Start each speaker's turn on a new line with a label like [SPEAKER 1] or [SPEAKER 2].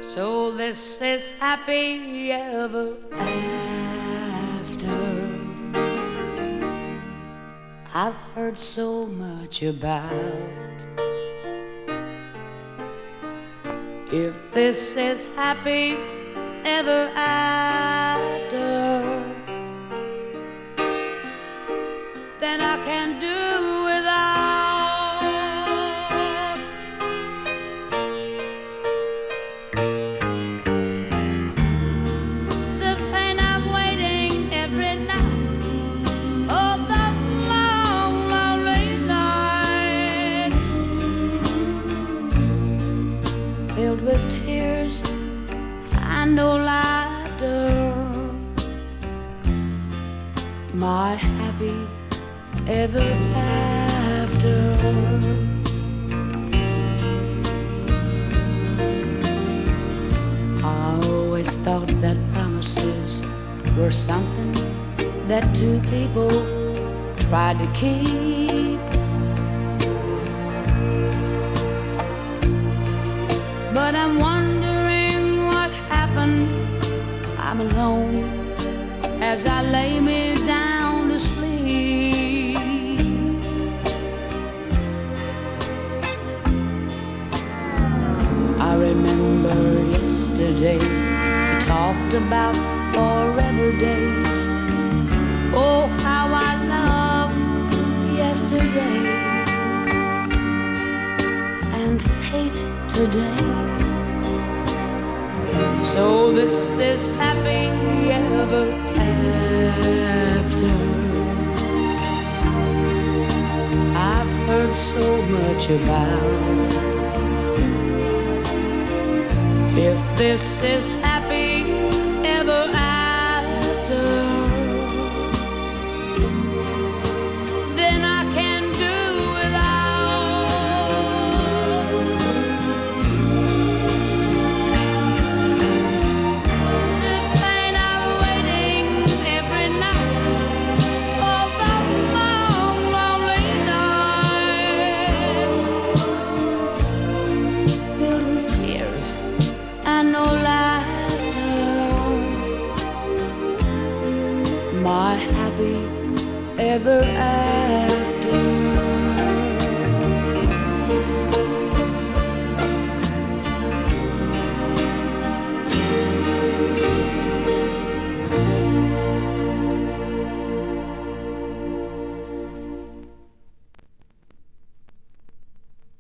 [SPEAKER 1] So this is happy ever after. I've heard so much about. If this is happy ever after, then I can do without the pain of waiting every night. Oh, the long, lonely nights filled with tears and no laughter. My happy ever after. I always thought that promises were something that two people tried to keep. But I'm wondering what happened. I'm alone as I lay me down to sleep. I remember yesterday we talked about forever days. Oh, how I love yesterday and hate today. So this is happy ever after. I've heard so much about. If this is happy ever after,